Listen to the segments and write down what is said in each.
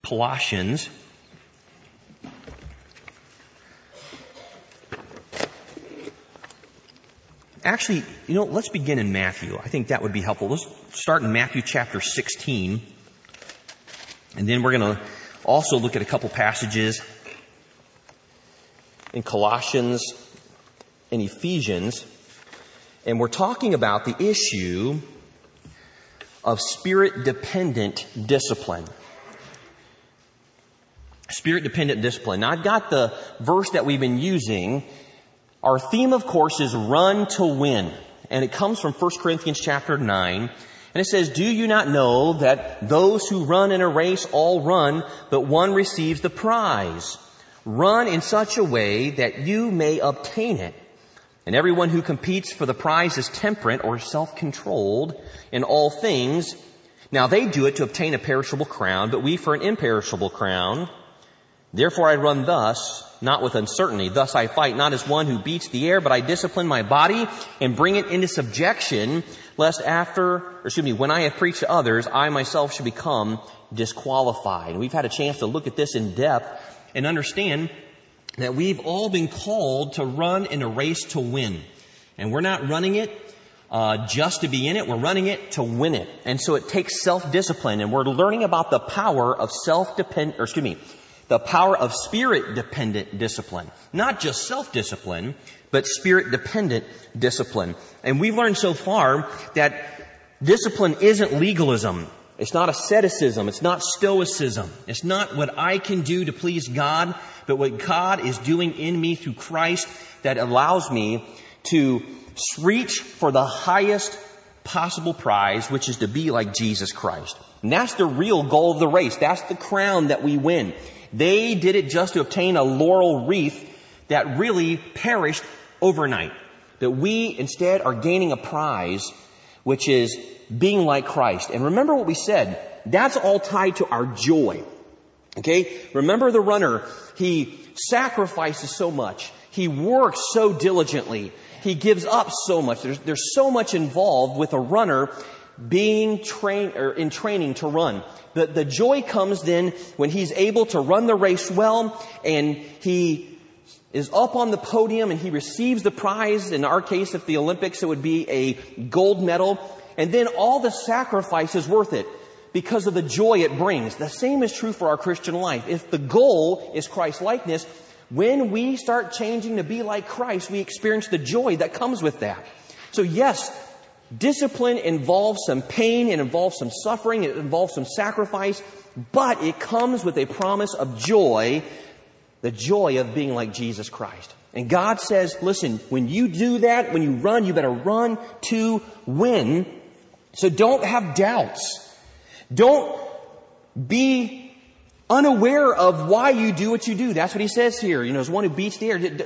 Colossians. Actually, let's begin in Matthew. I think that would be helpful. Let's start in Matthew chapter 16. And then we're going to also look at a couple passages in Colossians and Ephesians. And we're talking about the issue of spirit-dependent discipline. Spirit-dependent discipline. Now, I've got the verse that we've been using. Our theme, of course, is run to win. And it comes from 1 Corinthians chapter 9. And it says, "Do you not know that those who run in a race all run, but one receives the prize? Run in such a way that you may obtain it. And everyone who competes for the prize is temperate or self-controlled in all things. Now they do it to obtain a perishable crown, but we for an imperishable crown. Therefore I run thus, not with uncertainty. Thus I fight, not as one who beats the air, but I discipline my body and bring it into subjection, lest when I have preached to others, I myself should become disqualified." And we've had a chance to look at this in depth and understand that we've all been called to run in a race to win. And we're not running it just to be in it. We're running it to win it. And so it takes self-discipline. And we're learning about the power of the power of spirit-dependent discipline. Not just self-discipline, but spirit-dependent discipline. And we've learned so far that discipline isn't legalism. It's not asceticism. It's not stoicism. It's not what I can do to please God, but what God is doing in me through Christ that allows me to reach for the highest possible prize, which is to be like Jesus Christ. And that's the real goal of the race. That's the crown that we win. They did it just to obtain a laurel wreath that really perished overnight. That we instead are gaining a prize, which is being like Christ. And remember what we said. That's all tied to our joy. Okay? Remember the runner. He sacrifices so much. He works so diligently. He gives up so much. There's so much involved with a runner being trained or in training to run. The joy comes then when he's able to run the race well and he is up on the podium and he receives the prize. In our case, if the Olympics, it would be a gold medal. And then all the sacrifice is worth it because of the joy it brings. The same is true for our Christian life. If the goal is Christ likeness, when we start changing to be like Christ, we experience the joy that comes with that. So yes, discipline involves some pain, it involves some suffering, it involves some sacrifice, but it comes with a promise of joy, the joy of being like Jesus Christ. And God says, listen, when you do that, when you run, you better run to win. So don't have doubts. Don't be unaware of why you do what you do. That's what he says here. As one who beats the air.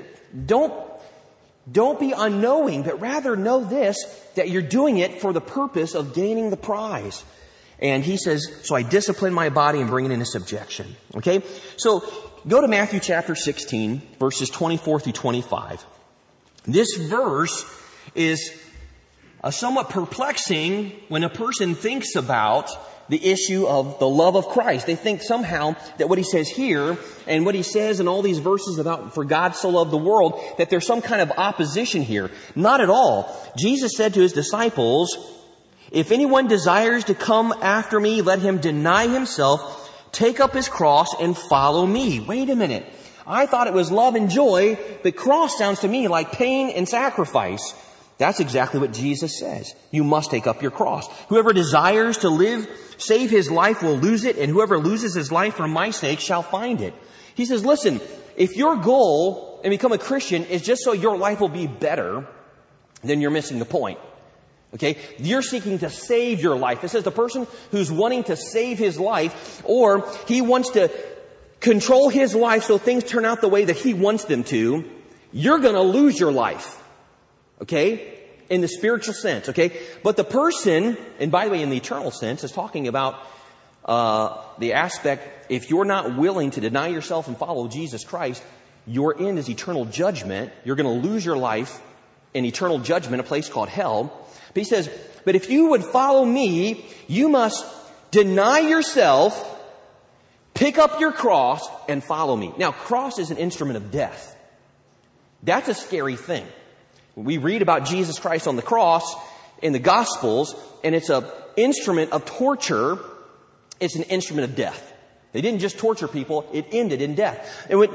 Don't be unknowing, but rather know this, that you're doing it for the purpose of gaining the prize. And he says, so I discipline my body and bring it into subjection. Okay? So go to Matthew chapter 16, verses 24 through 25. This verse is somewhat perplexing when a person thinks about the issue of the love of Christ. They think somehow that what he says here and what he says in all these verses about for God so loved the world, that there's some kind of opposition here. Not at all. Jesus said to his disciples, if anyone desires to come after me, let him deny himself, take up his cross and follow me. Wait a minute. I thought it was love and joy, but cross sounds to me like pain and sacrifice. That's exactly what Jesus says. You must take up your cross. Whoever desires to save his life will lose it, and whoever loses his life for my sake shall find it. He says, listen, if your goal in become a Christian is just so your life will be better, then you're missing the point. Okay? You're seeking to save your life. It says the person who's wanting to save his life, or he wants to control his life so things turn out the way that he wants them to, you're going to lose your life. Okay? In the spiritual sense, okay? But the person, and by the way, in the eternal sense, is talking about the aspect, if you're not willing to deny yourself and follow Jesus Christ, your end is eternal judgment. You're going to lose your life in eternal judgment, a place called hell. But he says, but if you would follow me, you must deny yourself, Pick up your cross and follow me. Now, cross is an instrument of death. That's a scary thing. We read about Jesus Christ on the cross in the Gospels, and it's an instrument of torture. It's an instrument of death. They didn't just torture people, it ended in death. And what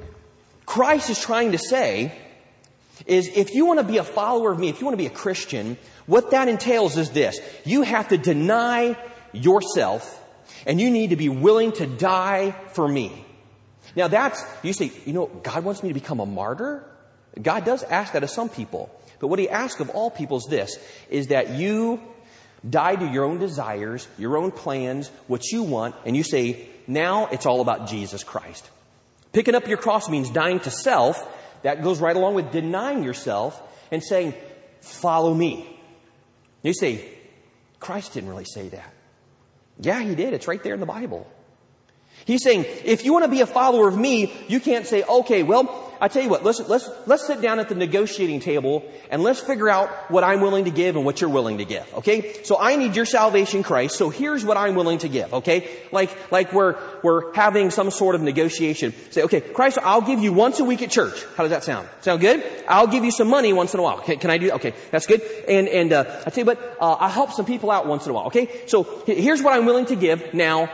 Christ is trying to say is, if you want to be a follower of me, if you want to be a Christian, what that entails is this. You have to deny yourself, and you need to be willing to die for me. Now you say, God wants me to become a martyr? God does ask that of some people. But what he asks of all people is this, is that you die to your own desires, your own plans, what you want, and you say, now it's all about Jesus Christ. Picking up your cross means dying to self. That goes right along with denying yourself and saying, follow me. You say, Christ didn't really say that. Yeah, he did. It's right there in the Bible. He's saying, if you want to be a follower of me, you can't say, okay, well, I tell you what, let's sit down at the negotiating table and let's figure out what I'm willing to give and what you're willing to give. Okay? So I need your salvation, Christ. So here's what I'm willing to give. Okay? Like we're having some sort of negotiation. Say, okay, Christ, I'll give you once a week at church. How does that sound? Sound good? I'll give you some money once in a while. Okay, can I do that? Okay, that's good. And I tell you what, I'll help some people out once in a while. Okay? So here's what I'm willing to give. Now,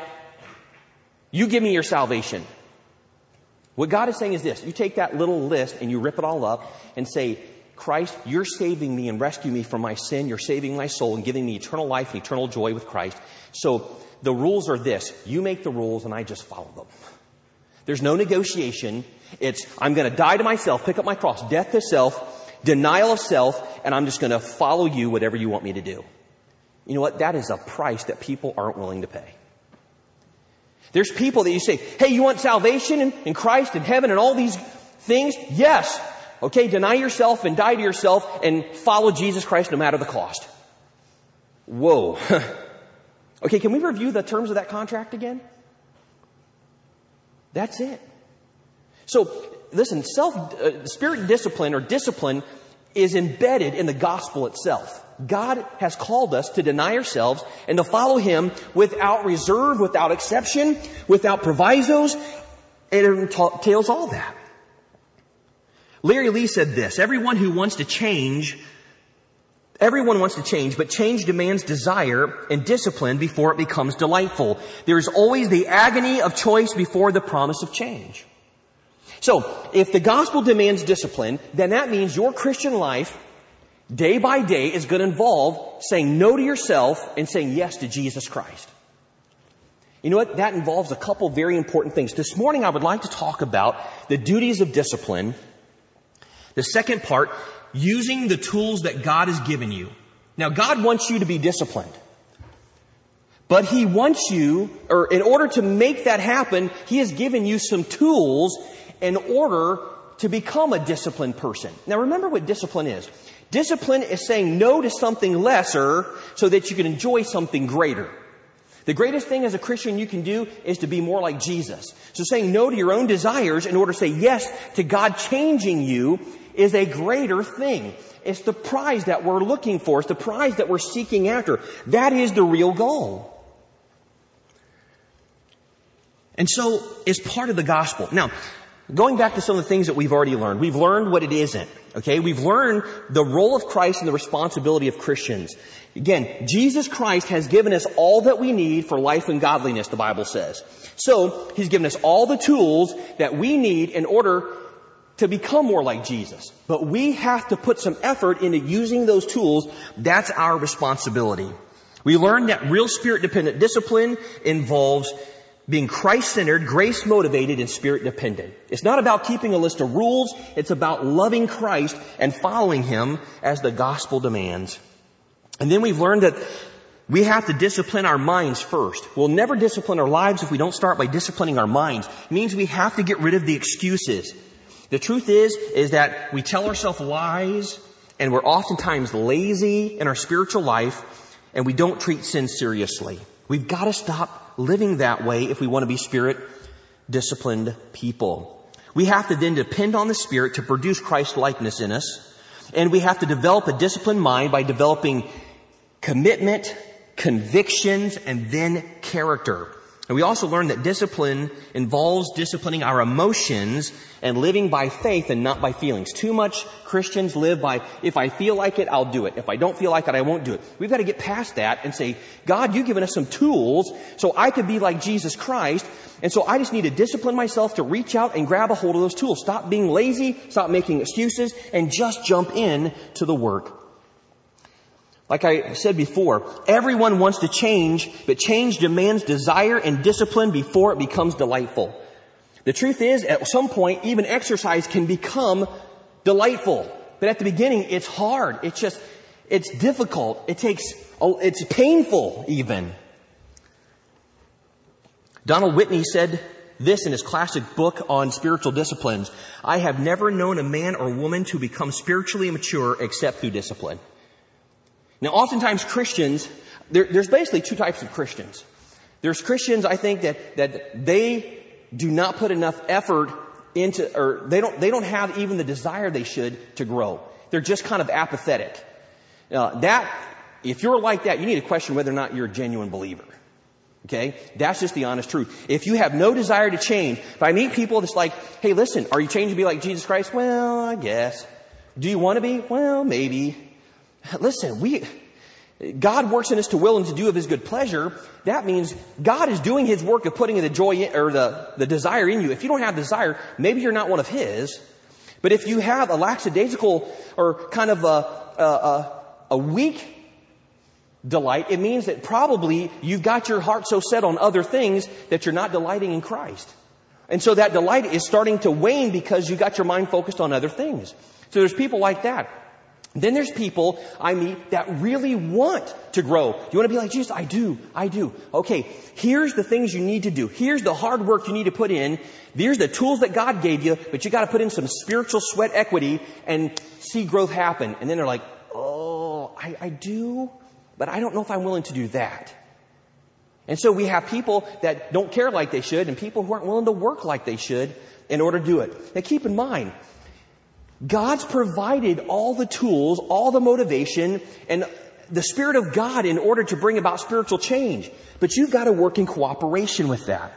you give me your salvation. What God is saying is this. You take that little list and you rip it all up and say, Christ, you're saving me and rescuing me from my sin. You're saving my soul and giving me eternal life and eternal joy with Christ. So the rules are this. You make the rules and I just follow them. There's no negotiation. It's, I'm going to die to myself, pick up my cross, death to self, denial of self, and I'm just going to follow you, whatever you want me to do. You know what? That is a price that people aren't willing to pay. There's people that you say, hey, you want salvation in Christ and heaven and all these things? Yes. Okay, deny yourself and die to yourself and follow Jesus Christ no matter the cost. Whoa. Okay, can we review the terms of that contract again? That's it. So, listen, spirit discipline or discipline is embedded in the gospel itself. God has called us to deny ourselves and to follow Him without reserve, without exception, without provisos. It entails all that. Larry Lee said this, everyone wants to change, but change demands desire and discipline before it becomes delightful. There is always the agony of choice before the promise of change. So, if the gospel demands discipline, then that means your Christian life day by day is going to involve saying no to yourself and saying yes to Jesus Christ. You know what? That involves a couple very important things. This morning I would like to talk about the duties of discipline. The second part, using the tools that God has given you. Now, God wants you to be disciplined. But He wants you, or in order to make that happen, He has given you some tools in order to become a disciplined person. Now, remember what discipline is. Discipline is saying no to something lesser so that you can enjoy something greater. The greatest thing as a Christian you can do is to be more like Jesus. So saying no to your own desires in order to say yes to God changing you is a greater thing. It's the prize that we're looking for. It's the prize that we're seeking after. That is the real goal. And so it's part of the gospel. Now, going back to some of the things that we've already learned. We've learned what it isn't. Okay, we've learned the role of Christ and the responsibility of Christians. Again, Jesus Christ has given us all that we need for life and godliness, the Bible says. So, He's given us all the tools that we need in order to become more like Jesus. But we have to put some effort into using those tools. That's our responsibility. We learned that real Spirit-dependent discipline involves being Christ-centered, grace-motivated, and Spirit-dependent. It's not about keeping a list of rules. It's about loving Christ and following Him as the gospel demands. And then we've learned that we have to discipline our minds first. We'll never discipline our lives if we don't start by disciplining our minds. It means we have to get rid of the excuses. The truth is that we tell ourselves lies, and we're oftentimes lazy in our spiritual life, and we don't treat sin seriously. We've got to stop living that way if we want to be Spirit-disciplined people. We have to then depend on the Spirit to produce Christ-likeness in us. And we have to develop a disciplined mind by developing commitment, convictions, and then character. And we also learn that discipline involves disciplining our emotions and living by faith and not by feelings. Too much Christians live by, if I feel like it, I'll do it. If I don't feel like it, I won't do it. We've got to get past that and say, God, you've given us some tools so I could be like Jesus Christ. And so I just need to discipline myself to reach out and grab a hold of those tools. Stop being lazy, stop making excuses, and just jump in to the work. Like I said before, everyone wants to change, but change demands desire and discipline before it becomes delightful. The truth is, at some point, even exercise can become delightful. But at the beginning, it's hard. It's difficult. It's painful even. Donald Whitney said this in his classic book on spiritual disciplines: I have never known a man or woman to become spiritually mature except through discipline. Now, oftentimes Christians, there's basically two types of Christians. There's Christians, I think, that they do not put enough effort into, or they don't have even the desire they should to grow. They're just kind of apathetic. If you're like that, you need to question whether or not you're a genuine believer. Okay? That's just the honest truth. If you have no desire to change, if I meet people that's like, hey, listen, are you changing to be like Jesus Christ? Well, I guess. Do you want to be? Well, maybe. Listen, God works in us to will and to do of His good pleasure. That means God is doing His work of putting the joy in, or the desire in you. If you don't have desire, maybe you're not one of His. But if you have a lackadaisical or kind of a weak delight, it means that probably you've got your heart so set on other things that you're not delighting in Christ. And so that delight is starting to wane because you got your mind focused on other things. So there's people like that. Then there's people I meet that really want to grow. You want to be like Jesus? I do. Okay, here's the things you need to do. Here's the hard work you need to put in. Here's the tools that God gave you, but you got to put in some spiritual sweat equity and see growth happen. And then they're like, oh, I do, but I don't know if I'm willing to do that. And so we have people that don't care like they should and people who aren't willing to work like they should in order to do it. Now keep in mind, God's provided all the tools, all the motivation, and the Spirit of God in order to bring about spiritual change. But you've got to work in cooperation with that.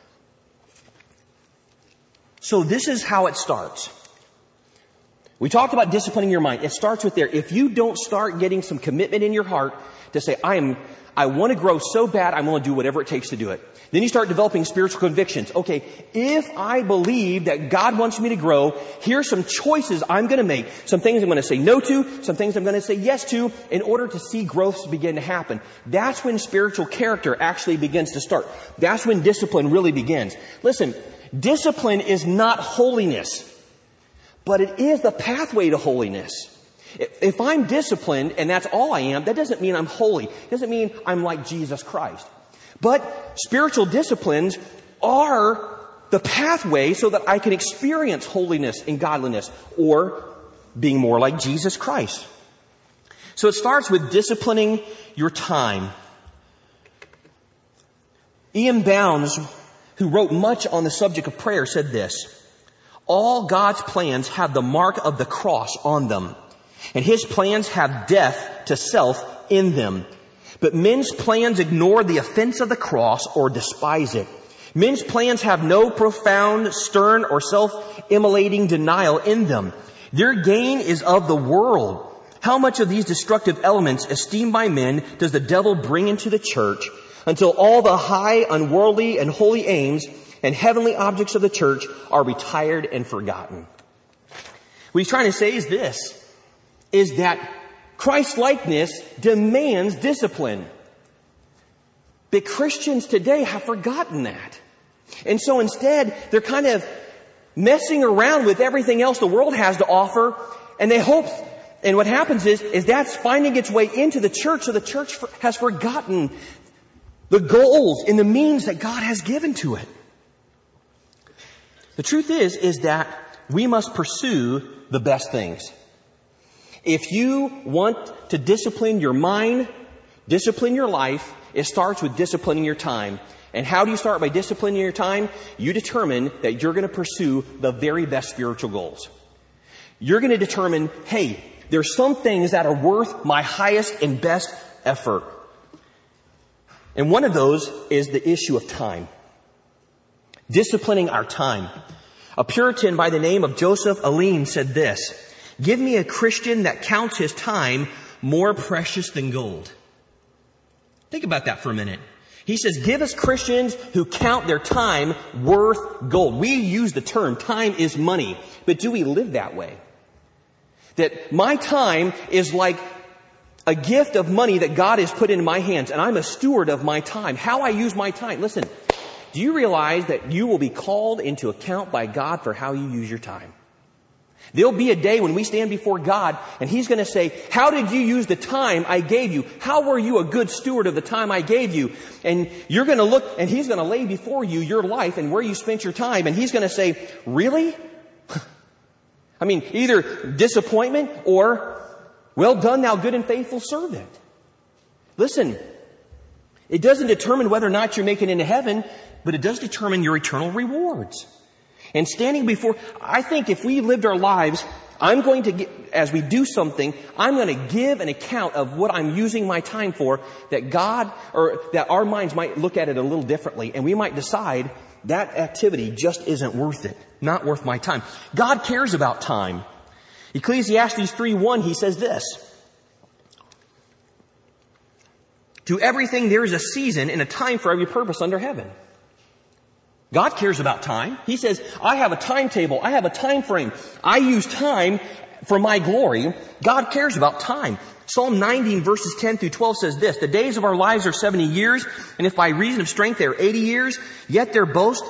So this is how it starts. We talked about disciplining your mind. It starts with there. If you don't start getting some commitment in your heart to say, I want to grow so bad, I'm going to do whatever it takes to do it. Then you start developing spiritual convictions. Okay, if I believe that God wants me to grow, here's some choices I'm going to make. Some things I'm going to say no to, some things I'm going to say yes to, in order to see growth begin to happen. That's when spiritual character actually begins to start. That's when discipline really begins. Listen, discipline is not holiness, but it is the pathway to holiness. If I'm disciplined and that's all I am, that doesn't mean I'm holy. It doesn't mean I'm like Jesus Christ. But spiritual disciplines are the pathway so that I can experience holiness and godliness, or being more like Jesus Christ. So it starts with disciplining your time. Ian Bounds, who wrote much on the subject of prayer, said this: all God's plans have the mark of the cross on them, and His plans have death to self in them. But men's plans ignore the offense of the cross or despise it. Men's plans have no profound, stern, or self-immolating denial in them. Their gain is of the world. How much of these destructive elements, esteemed by men, does the devil bring into the church, until all the high, unworldly, and holy aims and heavenly objects of the church are retired and forgotten? What he's trying to say is this, is that Christ-likeness demands discipline. But Christians today have forgotten that. And so instead, they're kind of messing around with everything else the world has to offer, and they hope, and what happens is that's finding its way into the church, so the church has forgotten the goals and the means that God has given to it. The truth is that we must pursue the best things. If you want to discipline your mind, discipline your life, it starts with disciplining your time. And how do you start by disciplining your time? You determine that you're going to pursue the very best spiritual goals. You're going to determine, hey, there's some things that are worth my highest and best effort. And one of those is the issue of time. Disciplining our time. A Puritan by the name of Joseph Alleine said this, "Give me a Christian that counts his time more precious than gold." Think about that for a minute. He says, give us Christians who count their time worth gold. We use the term, time is money. But do we live that way? That my time is like a gift of money that God has put into my hands, and I'm a steward of my time. How I use my time. Listen, do you realize that you will be called into account by God for how you use your time? There'll be a day when we stand before God and He's going to say, how did you use the time I gave you? How were you a good steward of the time I gave you? And you're going to look and He's going to lay before you your life and where you spent your time. And He's going to say, really? I mean, either disappointment or, well done, thou good and faithful servant. Listen, it doesn't determine whether or not you're making it into heaven, but it does determine your eternal rewards. And standing before, I think if we lived our lives, I'm going to, as we do something, I'm going to give an account of what I'm using my time for, that God, or that our minds might look at it a little differently, and we might decide that activity just isn't worth it, not worth my time. God cares about time. Ecclesiastes 3:1, he says this, "To everything there is a season and a time for every purpose under heaven." God cares about time. He says, I have a timetable. I have a time frame. I use time for my glory. God cares about time. Psalm 19 verses 10 through 12 says this, "The days of our lives are 70 years, and if by reason of strength they are 80 years, yet their boast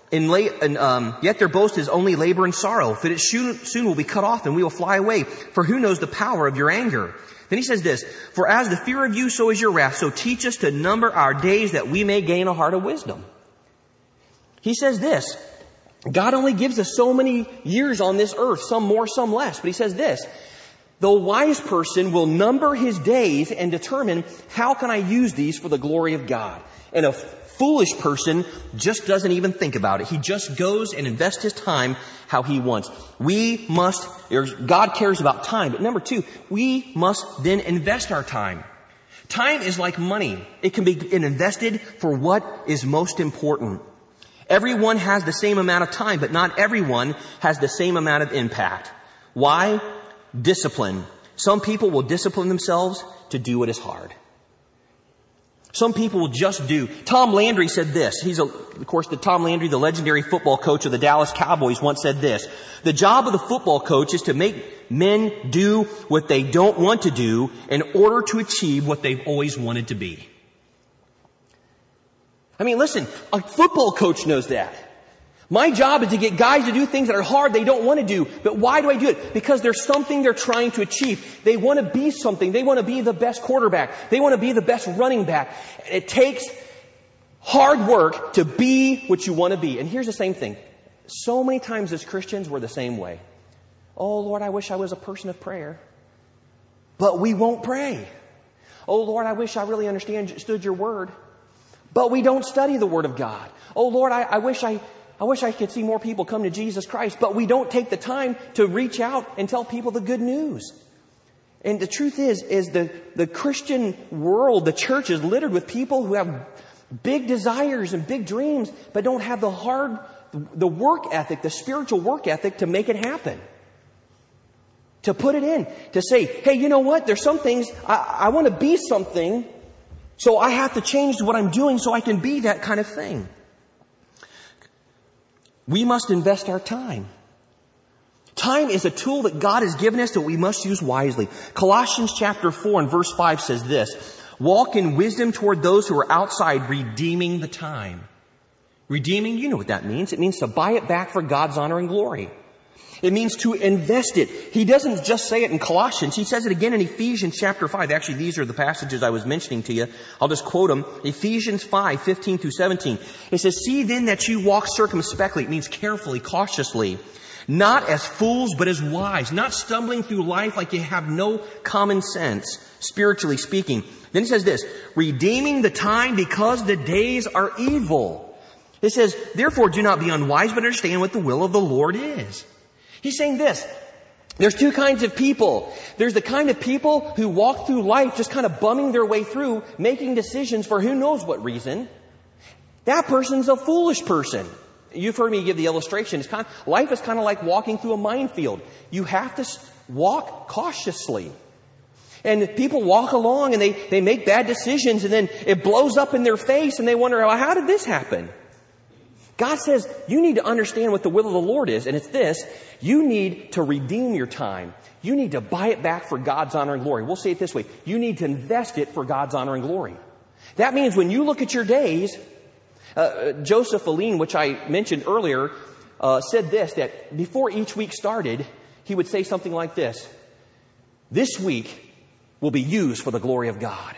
is only labor and sorrow. For it soon will be cut off, and we will fly away. For who knows the power of your anger?" Then he says this, "For as the fear of you, so is your wrath. So teach us to number our days that we may gain a heart of wisdom." He says this, God only gives us so many years on this earth, some more, some less. But he says this, "The wise person will number his days and determine how can I use these for the glory of God." And a foolish person just doesn't even think about it. He just goes and invests his time how he wants. God cares about time. But number two, we must then invest our time. Time is like money. It can be invested for what is most important. Everyone has the same amount of time, but not everyone has the same amount of impact. Why? Discipline. Some people will discipline themselves to do what is hard. Some people will just do. Tom Landry said this. Tom Landry, the legendary football coach of the Dallas Cowboys, once said this, "The job of the football coach is to make men do what they don't want to do in order to achieve what they've always wanted to be." I mean, listen, a football coach knows that. My job is to get guys to do things that are hard they don't want to do. But why do I do it? Because there's something they're trying to achieve. They want to be something. They want to be the best quarterback. They want to be the best running back. It takes hard work to be what you want to be. And here's the same thing. So many times as Christians, we're the same way. Oh, Lord, I wish I was a person of prayer. But we won't pray. Oh, Lord, I wish I really understood your word. But we don't study the Word of God. Oh, Lord, I wish I could see more people come to Jesus Christ. But we don't take the time to reach out and tell people the good news. And the truth is the Christian world, the church is littered with people who have big desires and big dreams, but don't have the work ethic, the spiritual work ethic to make it happen. To put it in. To say, hey, you know what? There's some things, I want to be something, so I have to change what I'm doing so I can be that kind of thing. We must invest our time. Time is a tool that God has given us that we must use wisely. Colossians chapter 4 and verse 5 says this, "Walk in wisdom toward those who are outside, redeeming the time." Redeeming, you know what that means. It means to buy it back for God's honor and glory. It means to invest it. He doesn't just say it in Colossians. He says it again in Ephesians chapter 5. Actually, these are the passages I was mentioning to you. I'll just quote them. Ephesians 5, 15 through 17. It says, "See then that you walk circumspectly." It means carefully, cautiously. "Not as fools, but as wise. Not stumbling through life like you have no common sense, spiritually speaking." Then he says this, "Redeeming the time because the days are evil." It says, "Therefore do not be unwise, but understand what the will of the Lord is." He's saying this, There's two kinds of people. There's the kind of people who walk through life just kind of bumming their way through, making decisions for who knows what reason. That person's a foolish person. You've heard me give the illustration. Life is kind of like walking through a minefield. You have to walk cautiously. And people walk along and they make bad decisions, and then it blows up in their face and they wonder, well, how did this happen? God says you need to understand what the will of the Lord is, and it's this. You need to redeem your time. You need to buy it back for God's honor and glory. We'll say it this way. You need to invest it for God's honor and glory. That means when you look at your days, Joseph Alleine, which I mentioned earlier, said this, that before each week started, he would say something like this. This week will be used for the glory of God.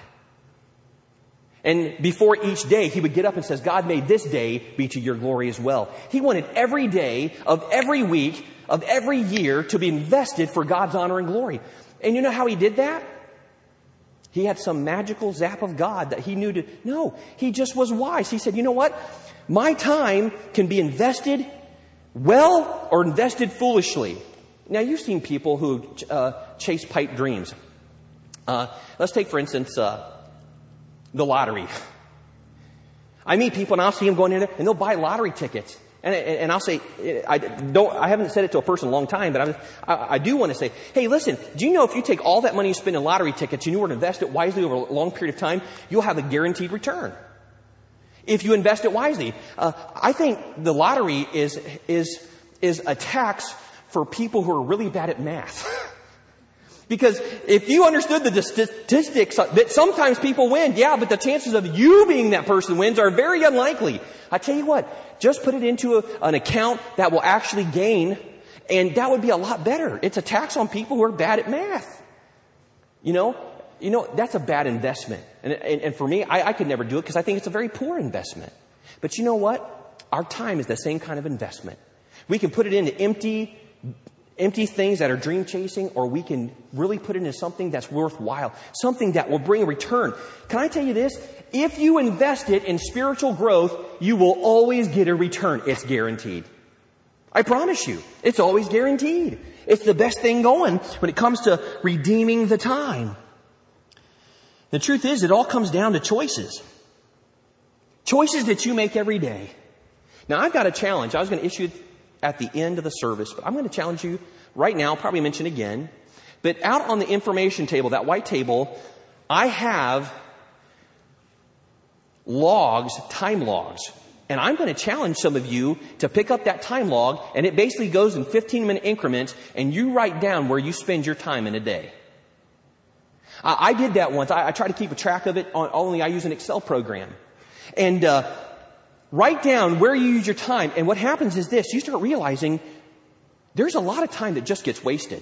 And before each day, he would get up and says, God, may this day be to your glory as well. He wanted every day of every week of every year to be invested for God's honor and glory. And you know how he did that? He had some magical zap of God that he knew to... No, he just was wise. He said, you know what? My time can be invested well or invested foolishly. Now, you've seen people who chase pipe dreams. Let's take, for instance, the lottery. I meet people and I'll see them going in there and they'll buy lottery tickets. And I'll say, I haven't said it to a person in a long time, but I do want to say, hey, listen, do you know if you take all that money you spend in lottery tickets and you were to invest it wisely over a long period of time, you'll have a guaranteed return. If you invest it wisely. I think the lottery is a tax for people who are really bad at math. Because if you understood the statistics that sometimes people win, yeah, but the chances of you being that person wins are very unlikely. I tell you what, just put it into an account that will actually gain, and that would be a lot better. It's a tax on people who are bad at math. You know, that's a bad investment. And for me, I could never do it because I think it's a very poor investment. But you know what? Our time is the same kind of investment. We can put it into empty things that are dream chasing, or we can really put it into something that's worthwhile, something that will bring a return. Can I tell you this? If you invest it in spiritual growth, you will always get a return. It's guaranteed. I promise you, it's always guaranteed. It's the best thing going when it comes to redeeming the time. The truth is, it all comes down to choices. Choices that you make every day. Now, I've got a challenge. I was going to issue it at the end of the service, but I'm going to challenge you right now. I'll probably mention again. But out on the information table, that white table, I have logs, time logs. And I'm going to challenge some of you to pick up that time log, and it basically goes in 15-minute increments, and you write down where you spend your time in a day. I did that once. I try to keep a track of it. Only I use an Excel program. And write down where you use your time. And what happens is this. You start realizing there's a lot of time that just gets wasted.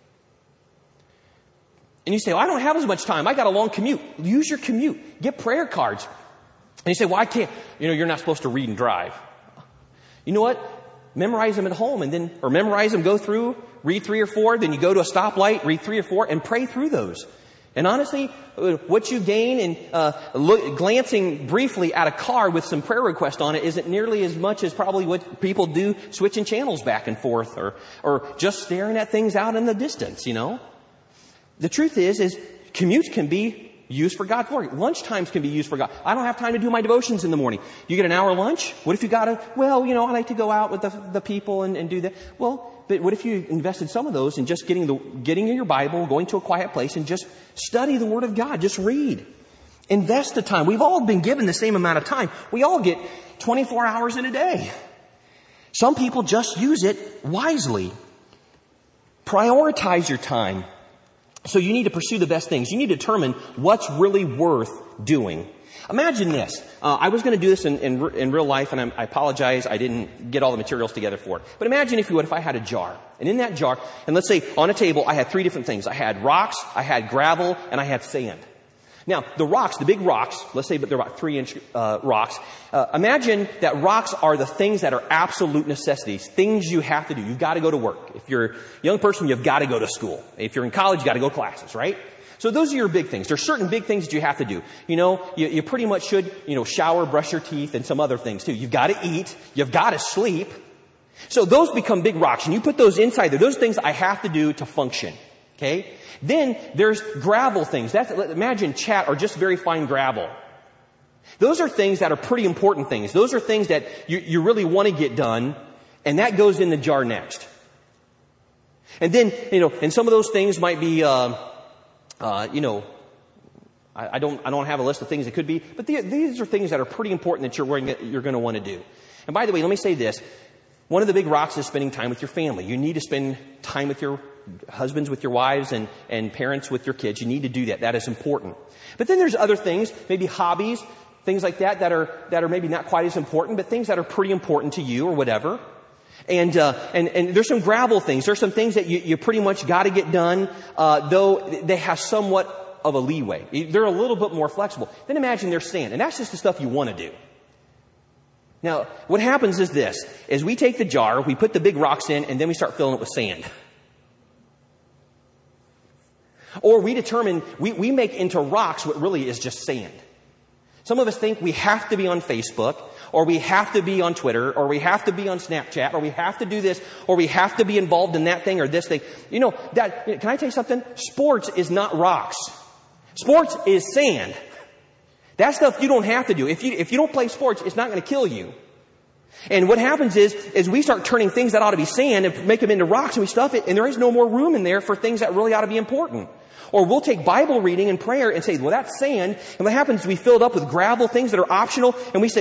And you say, well, I don't have as much time. I got a long commute. Use your commute. Get prayer cards. And you say, well, I can't. You're not supposed to read and drive. You know what? Memorize them at home or memorize them, go through, read 3 or 4, then you go to a stoplight, read 3 or 4, and pray through those. And honestly, what you gain in glancing briefly at a car with some prayer request on it isn't nearly as much as probably what people do switching channels back and forth or just staring at things out in the distance, The truth is commutes can be used for God's glory. Lunch times can be used for God. I don't have time to do my devotions in the morning. You get an hour lunch? What if you got I like to go out with the people and do that. Well, but what if you invested some of those in just getting in your Bible, going to a quiet place and just study the Word of God. Just read. Invest the time. We've all been given the same amount of time. We all get 24 hours in a day. Some people just use it wisely. Prioritize your time. So you need to pursue the best things. You need to determine what's really worth doing. Imagine this. I was going to do this in real life, and I apologize. I didn't get all the materials together for it. But imagine, if you would, if I had a jar. And in that jar, and let's say on a table, I had 3 different things. I had rocks, I had gravel, and I had sand. Now, the rocks, the big rocks, let's say they're about 3-inch rocks. Imagine that rocks are the things that are absolute necessities, things you have to do. You've got to go to work. If you're a young person, you've got to go to school. If you're in college, you've got to go to classes, right? So those are your big things. There's certain big things that you have to do. You pretty much should, shower, brush your teeth, and some other things too. You've got to eat. You've got to sleep. So those become big rocks, and you put those inside there. Those things I have to do to function. Okay? Then there's gravel things. Imagine chat or just very fine gravel. Those are things that are pretty important things. Those are things that you really want to get done, and that goes in the jar next. And then, and some of those things might be, I don't have a list of things it could be, but these are things that are pretty important that you're going to want to do. And by the way, let me say this. One of the big rocks is spending time with your family. You need to spend time with your husbands, with your wives, and parents with your kids. You need to do that. That is important. But then there's other things, maybe hobbies, things like that are maybe not quite as important, but things that are pretty important to you or whatever. And there's some gravel things. There's some things that you pretty much got to get done, though they have somewhat of a leeway. They're a little bit more flexible. Then imagine there's sand, and that's just the stuff you want to do. Now, what happens is this, is we take the jar, we put the big rocks in, and then we start filling it with sand. Or we determine, we make into rocks what really is just sand. Some of us think we have to be on Facebook, or we have to be on Twitter, or we have to be on Snapchat, or we have to do this, or we have to be involved in that thing or this thing. Can I tell you something? Sports is not rocks. Sports is sand. That stuff you don't have to do. If you don't play sports, it's not going to kill you. And what happens is we start turning things that ought to be sand and make them into rocks, and we stuff it, and there is no more room in there for things that really ought to be important. Or we'll take Bible reading and prayer and say, well, that's sand. And what happens is we fill it up with gravel, things that are optional, and we say,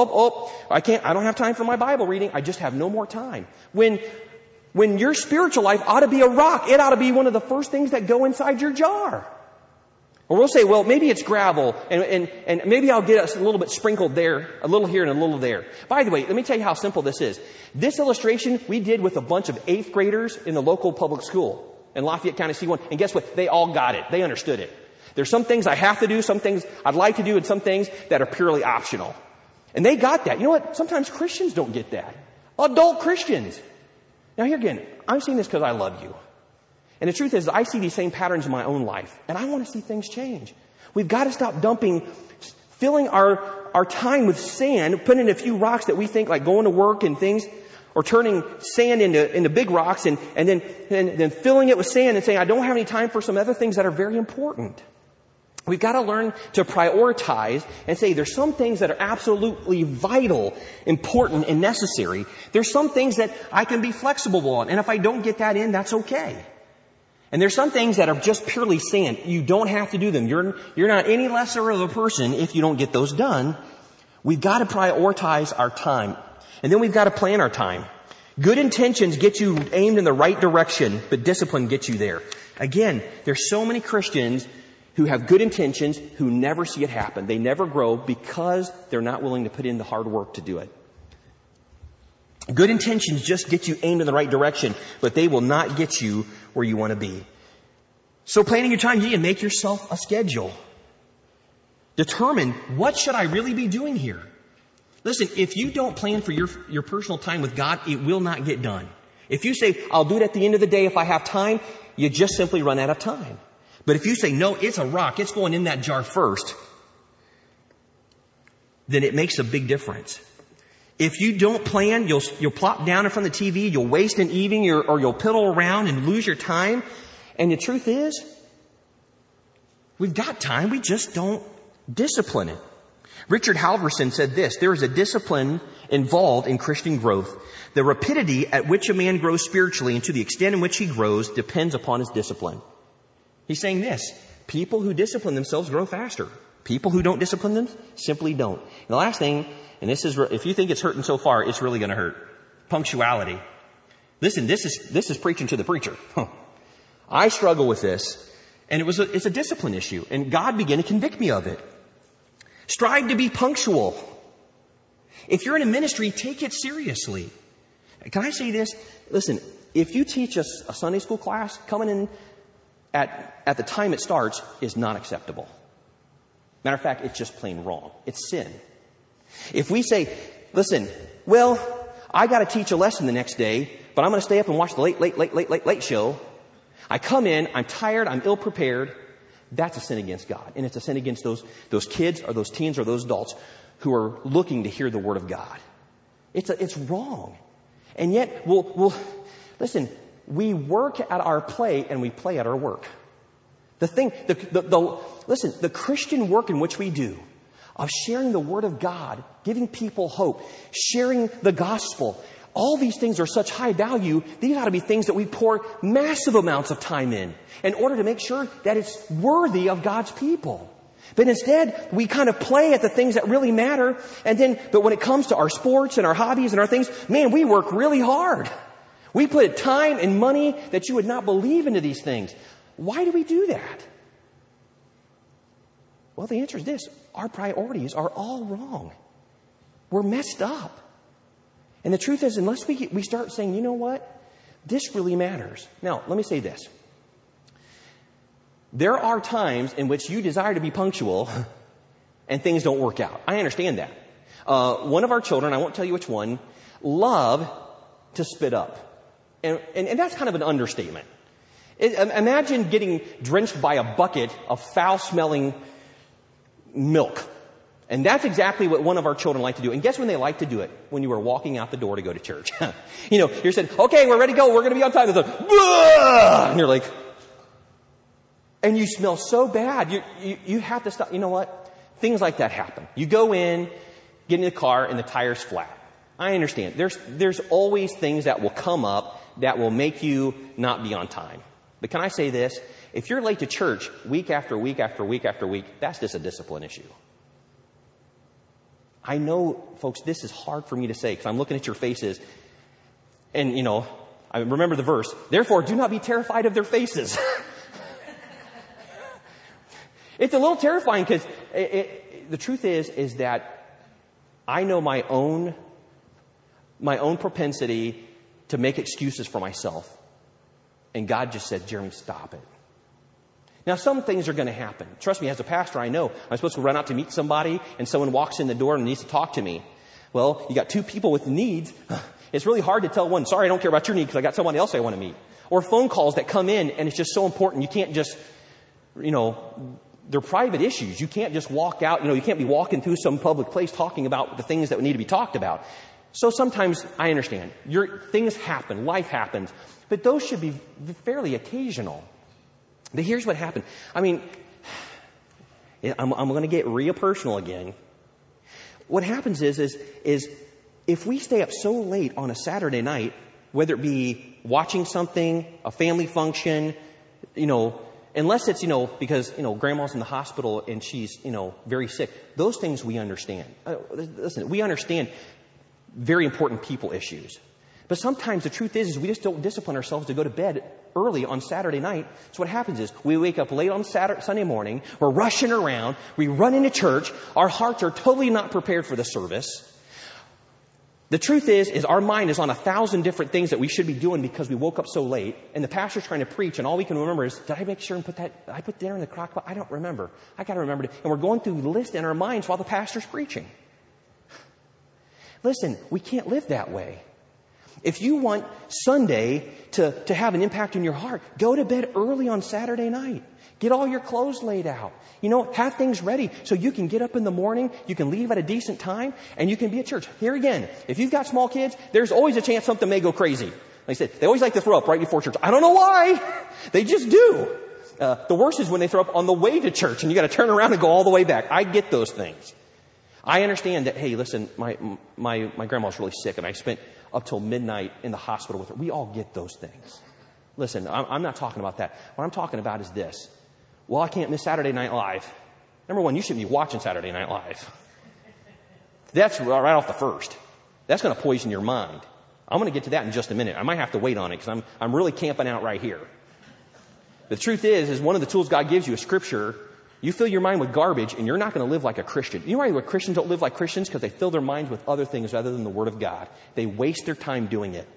I don't have time for my Bible reading. I just have no more time. When your spiritual life ought to be a rock, it ought to be one of the first things that go inside your jar. Or we'll say, well, maybe it's gravel, and maybe I'll get us a little bit sprinkled there, a little here and a little there. By the way, let me tell you how simple this is. This illustration we did with a bunch of 8th graders in the local public school in Lafayette County C1. And guess what? They all got it. They understood it. There's some things I have to do, some things I'd like to do, and some things that are purely optional. And they got that. You know what? Sometimes Christians don't get that. Adult Christians. Now here again, I'm saying this because I love you. And the truth is, I see these same patterns in my own life, and I want to see things change. We've got to stop filling our time with sand, putting in a few rocks that we think like going to work and things, or turning sand into big rocks and then filling it with sand and saying, I don't have any time for some other things that are very important. We've got to learn to prioritize and say there's some things that are absolutely vital, important, and necessary. There's some things that I can be flexible on, and if I don't get that in, that's okay. And there's some things that are just purely sand. You don't have to do them. You're not any lesser of a person if you don't get those done. We've got to prioritize our time. And then we've got to plan our time. Good intentions get you aimed in the right direction, but discipline gets you there. Again, there's so many Christians who have good intentions who never see it happen. They never grow because they're not willing to put in the hard work to do it. Good intentions just get you aimed in the right direction, but they will not get you where you want to be. So planning your time, you can make yourself a schedule. Determine, what should I really be doing here? Listen, if you don't plan for your personal time with God, it will not get done. If you say, I'll do it at the end of the day if I have time, you just simply run out of time. But if you say, no, it's a rock, it's going in that jar first, then it makes a big difference. If you don't plan, you'll plop down in front of the TV, you'll waste an evening, or you'll piddle around and lose your time. And the truth is, we've got time, we just don't discipline it. Richard Halverson said this, there is a discipline involved in Christian growth. The rapidity at which a man grows spiritually and to the extent in which he grows depends upon his discipline. He's saying this, people who discipline themselves grow faster. People who don't discipline them simply don't. And the last thing, and this is, if you think it's hurting so far, it's really going to hurt. Punctuality. Listen, this is preaching to the preacher. I struggle with this, and it's a discipline issue, and God began to convict me of it. Strive to be punctual. If you're in a ministry, take it seriously. Can I say this? Listen, if you teach a Sunday school class, coming in at the time it starts is not acceptable. Matter of fact, it's just plain wrong. It's sin. If we say, listen, well, I got to teach a lesson the next day, but I'm going to stay up and watch the late show. I come in, I'm tired, I'm ill-prepared. That's a sin against God. And it's a sin against those kids or those teens or those adults who are looking to hear the Word of God. It's wrong. And yet, listen, we work at our play and we play at our work. Listen, the Christian work in which we do, of sharing the Word of God, giving people hope, sharing the gospel, all these things are such high value, these ought to be things that we pour massive amounts of time in order to make sure that it's worthy of God's people. But instead, we kind of play at the things that really matter. But when it comes to our sports and our hobbies and our things, man, we work really hard. We put time and money that you would not believe into these things. Why do we do that? Well, the answer is this. Our priorities are all wrong. We're messed up. And the truth is, unless we start saying, you know what? This really matters. Now, let me say this. There are times in which you desire to be punctual and things don't work out. I understand that. One of our children, I won't tell you which one, love to spit up. And that's kind of an understatement. Imagine getting drenched by a bucket of foul-smelling milk. And that's exactly what one of our children like to do. And guess when they like to do it? When you were walking out the door to go to church. You said, okay, we're ready to go. We're going to be on time. And you're like, and you smell so bad. You have to stop. You know what? Things like that happen. You go in, get in the car, and the tire's flat. I understand. There's always things that will come up that will make you not be on time. But can I say this? If you're late to church week after week after week after week, that's just a discipline issue. I know, folks, this is hard for me to say because I'm looking at your faces. And, I remember the verse, therefore do not be terrified of their faces. It's a little terrifying because the truth is that I know my own propensity to make excuses for myself. And God just said, Jeremy, stop it. Now, some things are going to happen. Trust me, as a pastor, I know I'm supposed to run out to meet somebody and someone walks in the door and needs to talk to me. Well, you got two people with needs. It's really hard to tell one, sorry, I don't care about your need because I got someone else I want to meet. Or phone calls that come in and it's just so important. You can't just, they're private issues. You can't just walk out, you can't be walking through some public place talking about the things that need to be talked about. So sometimes I understand. Things happen. Life happens. But those should be fairly occasional. But here's what happened. I'm going to get real personal again. What happens is if we stay up so late on a Saturday night, whether it be watching something, a family function, unless it's, because, grandma's in the hospital and she's, very sick. Those things we understand. Listen, we understand very important people issues. But sometimes the truth is we just don't discipline ourselves to go to bed early on Saturday night. So what happens is we wake up late on Sunday morning. We're rushing around. We run into church. Our hearts are totally not prepared for the service. The truth is our mind is on 1,000 different things that we should be doing because we woke up so late. And the pastor's trying to preach. And all we can remember is, did I make sure and did I put dinner in the crock pot? I don't remember. I got to remember it. And we're going through the list in our minds while the pastor's preaching. Listen, we can't live that way. If you want Sunday to have an impact in your heart, go to bed early on Saturday night. Get all your clothes laid out. Have things ready so you can get up in the morning, you can leave at a decent time, and you can be at church. Here again, if you've got small kids, there's always a chance something may go crazy. Like I said, they always like to throw up right before church. I don't know why. They just do. The worst is when they throw up on the way to church and you got to turn around and go all the way back. I get those things. I understand that, hey, listen, my grandma's really sick and I spent up till midnight in the hospital with her. We all get those things. Listen, I'm not talking about that. What I'm talking about is this. Well, I can't miss Saturday Night Live. Number one, you shouldn't be watching Saturday Night Live. That's right off the first. That's going to poison your mind. I'm going to get to that in just a minute. I might have to wait on it because I'm really camping out right here. The truth is one of the tools God gives you is Scripture. You fill your mind with garbage and you're not going to live like a Christian. You know why Christians don't live like Christians? Because they fill their minds with other things rather than the Word of God. They waste their time doing it.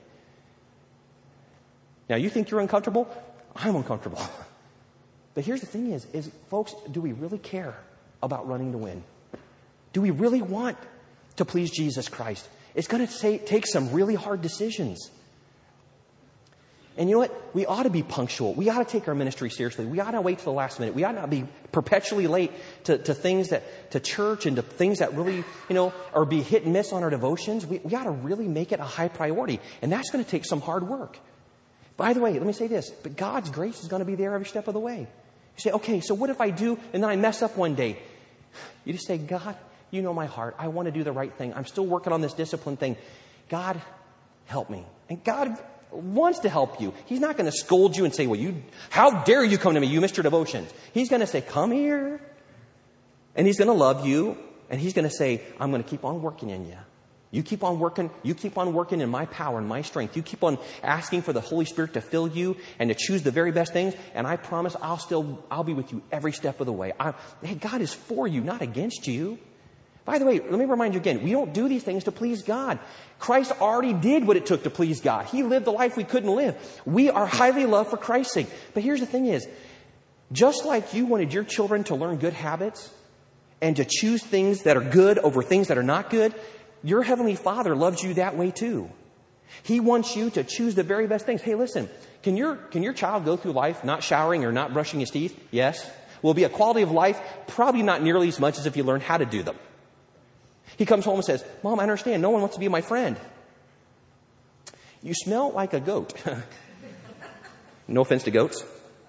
Now, you think you're uncomfortable? I'm uncomfortable. But here's the thing is folks, do we really care about running to win? Do we really want to please Jesus Christ? It's going to take some really hard decisions. And you know what? We ought to be punctual. We ought to take our ministry seriously. We ought to wait to the last minute. We ought not be perpetually late to things to church and to things that really, or be hit and miss on our devotions. We ought to really make it a high priority. And that's going to take some hard work. By the way, let me say this, but God's grace is going to be there every step of the way. You say, okay, so what if I do and then I mess up one day? You just say, God, you know my heart. I want to do the right thing. I'm still working on this discipline thing. God, help me. And God wants to help you. He's not going to scold you and say, how dare you come to me? You missed your devotions. He's going to say, come here. And he's going to love you. And he's going to say, I'm going to keep on working in you. You keep on working. You keep on working in my power and my strength. You keep on asking for the Holy Spirit to fill you and to choose the very best things. And I promise I'll be with you every step of the way. God is for you, not against you. By the way, let me remind you again, we don't do these things to please God. Christ already did what it took to please God. He lived the life we couldn't live. We are highly loved for Christ's sake. But here's the thing is, just like you wanted your children to learn good habits and to choose things that are good over things that are not good, your Heavenly Father loves you that way too. He wants you to choose the very best things. Hey, listen, can your child go through life not showering or not brushing his teeth? Yes. Will it be a quality of life? Probably not nearly as much as if you learned how to do them. He comes home and says, Mom, I understand. No one wants to be my friend. You smell like a goat. No offense to goats.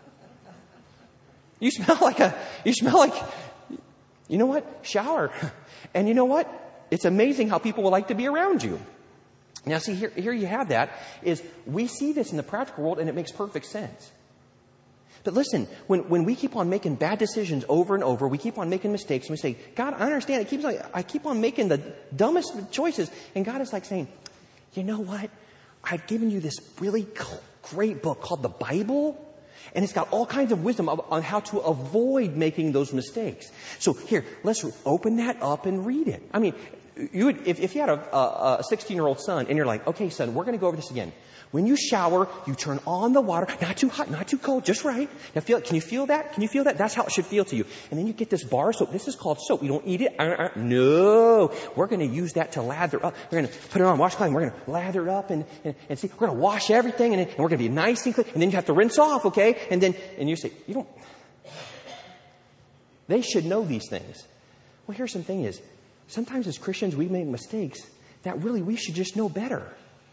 You smell like, you know what? Shower. And you know what? It's amazing how people will like to be around you. Now see, here you have that, is we see this in the practical world and it makes perfect sense. But listen, when we keep on making bad decisions over and over, we keep on making mistakes, and we say, God, I understand. I keep on making the dumbest choices. And God is like saying, you know what? I've given you this really great book called the Bible, and it's got all kinds of wisdom on how to avoid making those mistakes. So here, let's open that up and read it. I mean, if you had a 16-year-old son, and you're like, okay, son, we're going to go over this again. When you shower, you turn on the water, not too hot, not too cold, just right. Now can you feel that? Can you feel that? That's how it should feel to you. And then you get this bar soap. This is called soap. You don't eat it. No. We're going to use that to lather up. We're going to put it on washcloth and we're going to lather it up and see, we're going to wash everything and we're going to be nice and clean. And then you have to rinse off, okay? And you say, they should know these things. Well, here's the thing is, sometimes as Christians, we make mistakes that really we should just know better.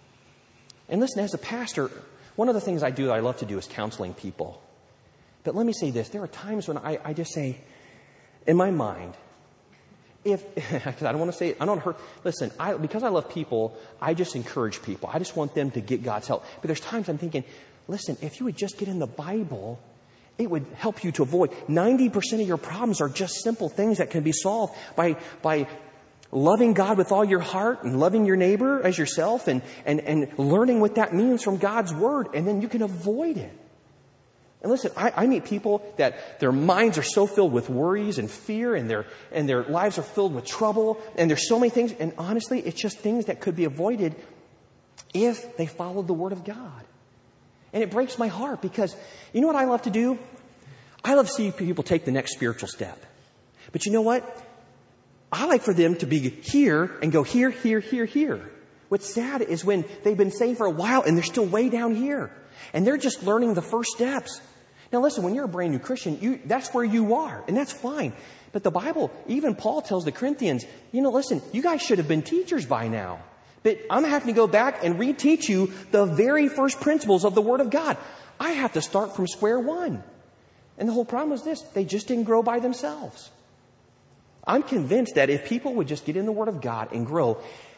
And listen, as a pastor, one of the things I do that I love to do is counseling people. But let me say this. There are times when I just say, in my mind, because I don't want to say it, I don't hurt. Listen, because I love people, I just encourage people. I just want them to get God's help. But there's times I'm thinking, listen, if you would just get in the Bible, it would help you to avoid 90% of your problems are just simple things that can be solved by loving God with all your heart and loving your neighbor as yourself and learning what that means from God's Word, and then you can avoid it. And listen, I meet people that their minds are so filled with worries and fear and their lives are filled with trouble and there's so many things, and honestly, it's just things that could be avoided if they followed the Word of God. And it breaks my heart because you know what I love to do? I love to see people take the next spiritual step. But you know what? I like for them to be here and go here, here, here, here. What's sad is when they've been saved for a while and they're still way down here. And they're just learning the first steps. Now listen, when you're a brand new Christian, that's where you are. And that's fine. But the Bible, even Paul tells the Corinthians, listen, you guys should have been teachers by now. But I'm having to go back and reteach you the very first principles of the Word of God. I have to start from square one. And the whole problem is this. They just didn't grow by themselves. I'm convinced that if people would just get in the Word of God and grow,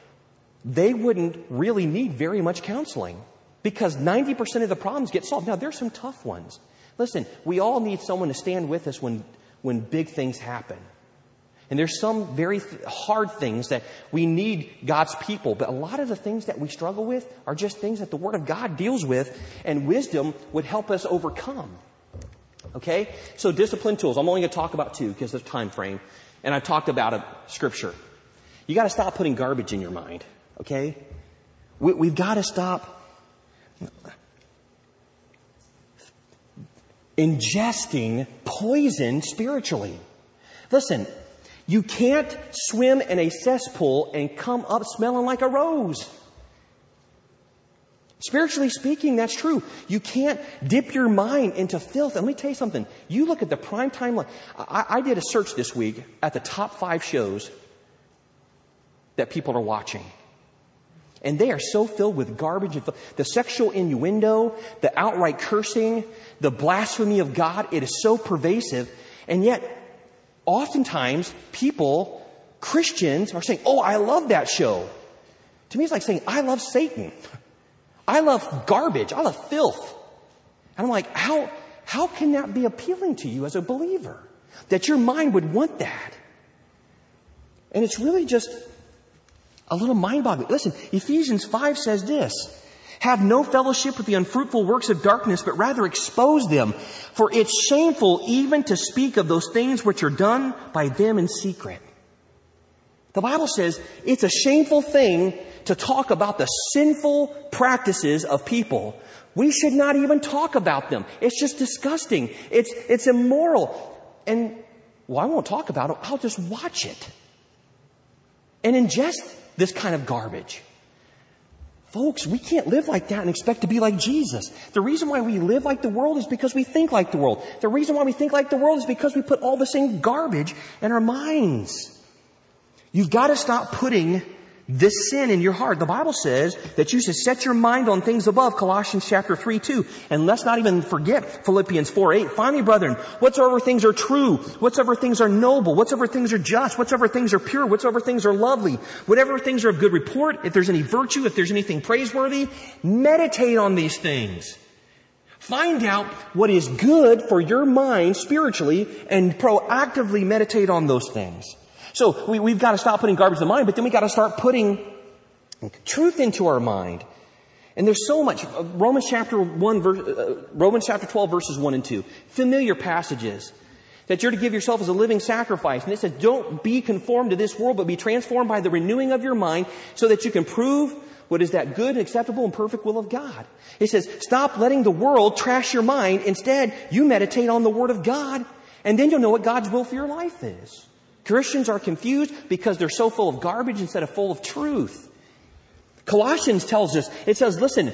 they wouldn't really need very much counseling because 90% of the problems get solved. Now, there's some tough ones. Listen, we all need someone to stand with us when big things happen. And there's some very hard things that we need God's people. But a lot of the things that we struggle with are just things that the Word of God deals with, and wisdom would help us overcome. Okay? So discipline tools. I'm only going to talk about 2 because of the time frame. And I talked about Scripture. You got to stop putting garbage in your mind, okay? We've got to stop ingesting poison spiritually. Listen, you can't swim in a cesspool and come up smelling like a rose. Spiritually speaking, that's true. You can't dip your mind into filth. And let me tell you something. You look at the prime time. I did a search this week at the top 5 shows that people are watching. And they are so filled with garbage. The sexual innuendo, the outright cursing, the blasphemy of God. It is so pervasive. And yet, oftentimes, people, Christians, are saying, oh, I love that show. To me, it's like saying, I love Satan. I love garbage. I love filth. And I'm like, how can that be appealing to you as a believer? That your mind would want that. And it's really just a little mind-boggling. Listen, Ephesians 5 says this, have no fellowship with the unfruitful works of darkness, but rather expose them. For it's shameful even to speak of those things which are done by them in secret. The Bible says it's a shameful thing to talk about the sinful practices of people. We should not even talk about them. It's just disgusting. It's immoral. And, well, I won't talk about it. I'll just watch it and ingest this kind of garbage. Folks, we can't live like that and expect to be like Jesus. The reason why we live like the world is because we think like the world. The reason why we think like the world is because we put all the same garbage in our minds. You've got to stop putting this sin in your heart. The Bible says that you should set your mind on things above, Colossians chapter 3:2. And let's not even forget Philippians 4:8. Finally, brethren, whatsoever things are true, whatsoever things are noble, whatsoever things are just, whatsoever things are pure, whatsoever things are lovely, whatever things are of good report, if there's any virtue, if there's anything praiseworthy, meditate on these things. Find out what is good for your mind spiritually and proactively meditate on those things. So we've got to stop putting garbage in the mind, but then we've got to start putting truth into our mind. And there's so much. Romans chapter 12, verses 1 and 2. Familiar passages. That you're to give yourself as a living sacrifice. And it says, don't be conformed to this world, but be transformed by the renewing of your mind so that you can prove what is that good and acceptable and perfect will of God. It says, stop letting the world trash your mind. Instead, you meditate on the Word of God, and then you'll know what God's will for your life is. Christians are confused because they're so full of garbage instead of full of truth. Colossians tells us, it says, listen,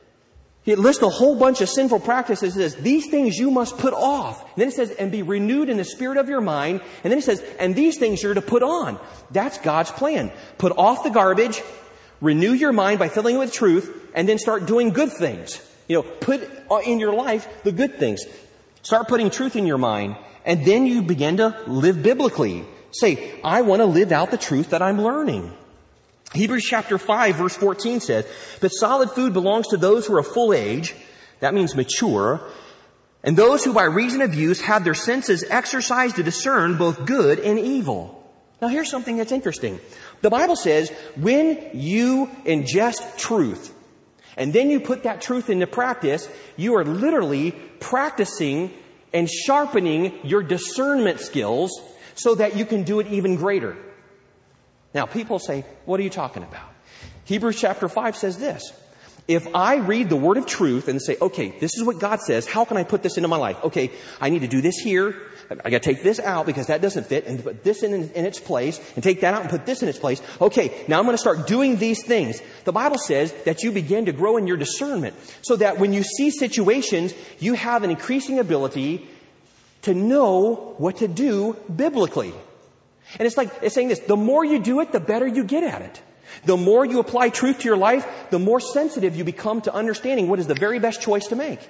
it lists a whole bunch of sinful practices. It says, these things you must put off. And then it says, and be renewed in the spirit of your mind. And then it says, and these things you're to put on. That's God's plan. Put off the garbage, renew your mind by filling it with truth, and then start doing good things. Put in your life the good things. Start putting truth in your mind. And then you begin to live biblically. Say, I want to live out the truth that I'm learning. Hebrews chapter 5 verse 14 says, but solid food belongs to those who are of full age. That means mature. And those who by reason of use have their senses exercised to discern both good and evil. Now here's something that's interesting. The Bible says when you ingest truth and then you put that truth into practice, you are literally practicing and sharpening your discernment skills so that you can do it even greater. Now, people say, what are you talking about? Hebrews chapter 5 says this. If I read the word of truth and say, okay, this is what God says, how can I put this into my life? Okay, I need to do this here. I got to take this out because that doesn't fit and put this in its place and take that out and put this in its place. Okay, now I'm going to start doing these things. The Bible says that you begin to grow in your discernment so that when you see situations, you have an increasing ability to know what to do biblically. And it's saying this, the more you do it, the better you get at it. The more you apply truth to your life, the more sensitive you become to understanding what is the very best choice to make.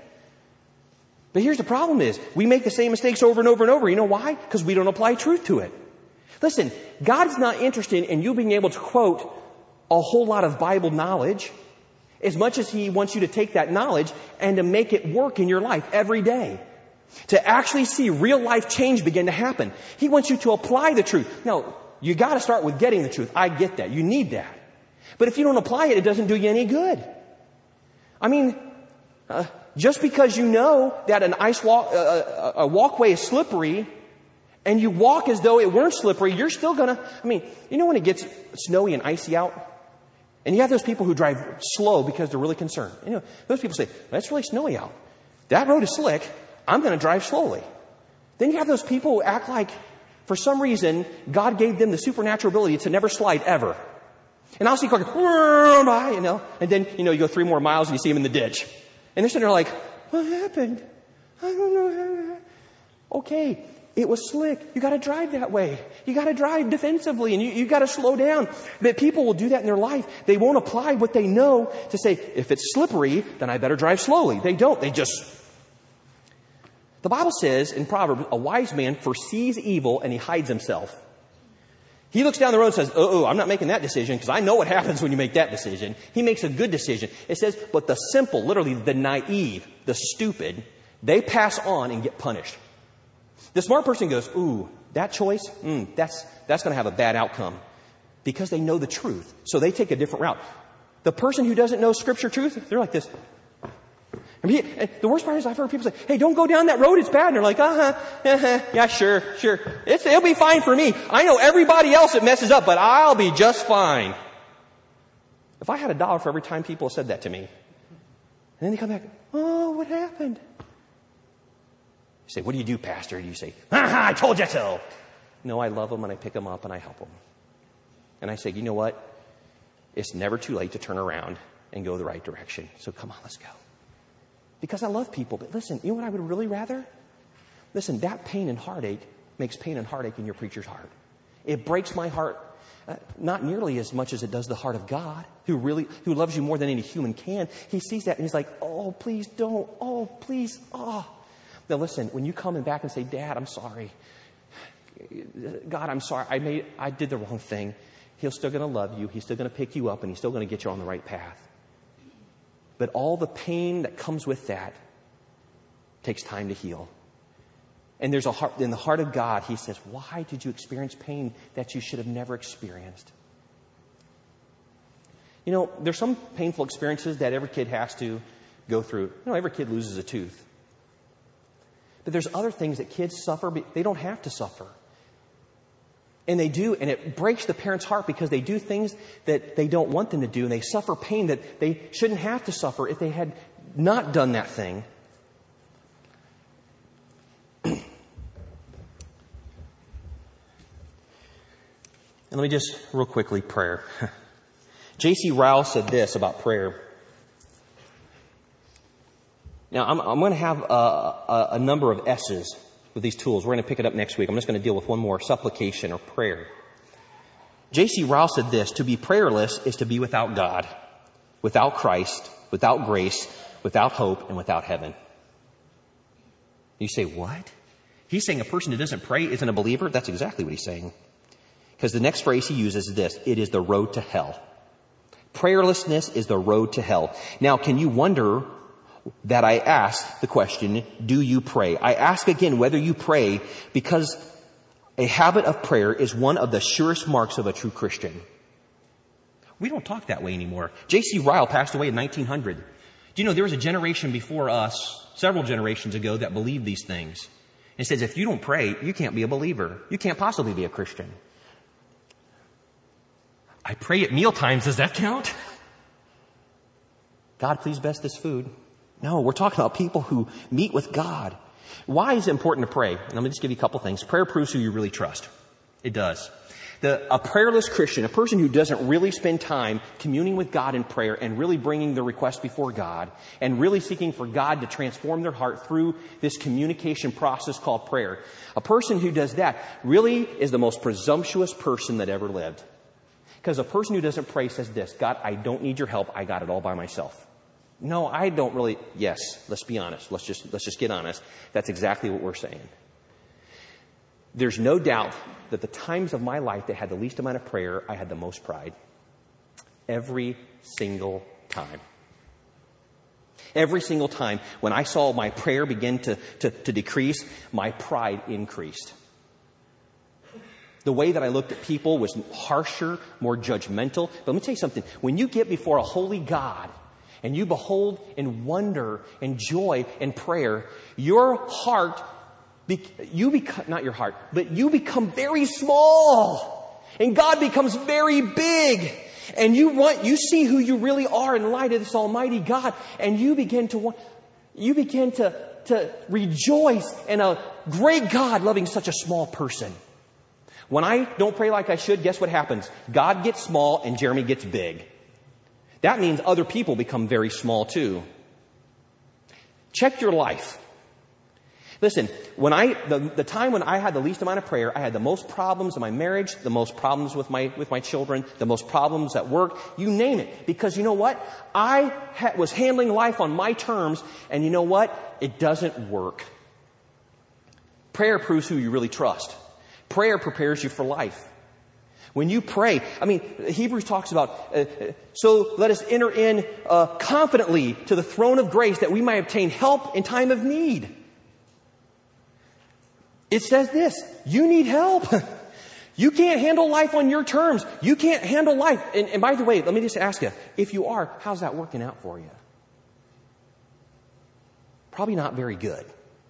But here's the problem is, we make the same mistakes over and over and over. You know why? Because we don't apply truth to it. Listen, God's not interested in you being able to quote a whole lot of Bible knowledge as much as He wants you to take that knowledge and to make it work in your life every day. To actually see real life change begin to happen. He wants you to apply the truth. Now, you got to start with getting the truth. I get that. You need that. But if you don't apply it, it doesn't do you any good. I mean, just because you know that a walkway is slippery and you walk as though it weren't slippery, you're still gonna, when it gets snowy and icy out and you have those people who drive slow because they're really concerned. Those people say, well, it's really snowy out. That road is slick. I'm going to drive slowly. Then you have those people who act like, for some reason, God gave them the supernatural ability to never slide ever. And I'll see cars go by, and then, you go 3 more miles and you see them in the ditch. And they're sitting there like, what happened? I don't know. Okay, it was slick. You got to drive that way. You got to drive defensively, and you got to slow down. But people will do that in their life. They won't apply what they know to say, if it's slippery, then I better drive slowly. They don't. The Bible says in Proverbs, a wise man foresees evil and he hides himself. He looks down the road and says, I'm not making that decision because I know what happens when you make that decision. He makes a good decision. It says, but the simple, literally the naive, the stupid, they pass on and get punished. The smart person goes, that choice, that's going to have a bad outcome because they know the truth. So they take a different route. The person who doesn't know Scripture truth, they're like this. And the worst part is I've heard people say, hey, don't go down that road, it's bad. And they're like, yeah, sure. It'll be fine for me. I know everybody else it messes up, but I'll be just fine. If I had $1 for every time people said that to me, and then they come back, what happened? You say, what do you do, Pastor? You say, I told you so. No, I love them and I pick them up and I help them. And I say, you know what? It's never too late to turn around and go the right direction. So come on, let's go. Because I love people. But listen, you know what I would really rather? Listen, that pain and heartache makes pain and heartache in your preacher's heart. It breaks my heart, not nearly as much as it does the heart of God, who loves you more than any human can. He sees that and he's like, please don't. Please. Now listen, when you come back and say, Dad, I'm sorry. God, I'm sorry. I did the wrong thing. He's still going to love you. He's still going to pick you up and he's still going to get you on the right path. But all the pain that comes with that takes time to heal. And there's a heart, in the heart of God, He says, why did you experience pain that you should have never experienced? There's some painful experiences that every kid has to go through. Every kid loses a tooth. But there's other things that kids suffer, but they don't have to suffer. And they do, and it breaks the parent's heart because they do things that they don't want them to do, and they suffer pain that they shouldn't have to suffer if they had not done that thing. And let me just, real quickly, prayer. J.C. Ryle said this about prayer. Now, I'm going to have a number of S's with these tools. We're going to pick it up next week. I'm just going to deal with one more, supplication or prayer. J.C. Ryle said this, to be prayerless is to be without God, without Christ, without grace, without hope, and without heaven. You say, what? He's saying a person who doesn't pray isn't a believer? That's exactly what he's saying. Because the next phrase he uses is this, it is the road to hell. Prayerlessness is the road to hell. Now, can you wonder that I ask the question, do you pray? I ask again whether you pray because a habit of prayer is one of the surest marks of a true Christian. We don't talk that way anymore. J.C. Ryle passed away in 1900. Do you know there was a generation before us, several generations ago, that believed these things? It says if you don't pray, you can't be a believer. You can't possibly be a Christian. I pray at meal times. Does that count? God, please bless this food. No, we're talking about people who meet with God. Why is it important to pray? And let me just give you a couple things. Prayer proves who you really trust. It does. A prayerless Christian, a person who doesn't really spend time communing with God in prayer and really bringing the request before God and really seeking for God to transform their heart through this communication process called prayer. A person who does that really is the most presumptuous person that ever lived. Because a person who doesn't pray says this, God, I don't need your help. I got it all by myself. No, I don't really. Yes, let's be honest. Let's just get honest. That's exactly what we're saying. There's no doubt that the times of my life that had the least amount of prayer, I had the most pride. Every single time. Every single time when I saw my prayer begin to decrease, my pride increased. The way that I looked at people was harsher, more judgmental. But let me tell you something. When you get before a holy God, and you behold in wonder and joy and prayer, your heart, you become very small. And God becomes very big. And you see who you really are in light of this almighty God. And you begin to rejoice in a great God loving such a small person. When I don't pray like I should, guess what happens? God gets small and Jeremy gets big. That means other people become very small too. Check your life. Listen, the time when I had the least amount of prayer, I had the most problems in my marriage, the most problems with my children, the most problems at work, you name it. Because you know what? I was handling life on my terms, and you know what? It doesn't work. Prayer proves who you really trust. Prayer prepares you for life. When you pray, Hebrews talks about, so let us enter in confidently to the throne of grace that we might obtain help in time of need. It says this, you need help. You can't handle life on your terms. You can't handle life. And by the way, let me just ask you, if you are, how's that working out for you? Probably not very good.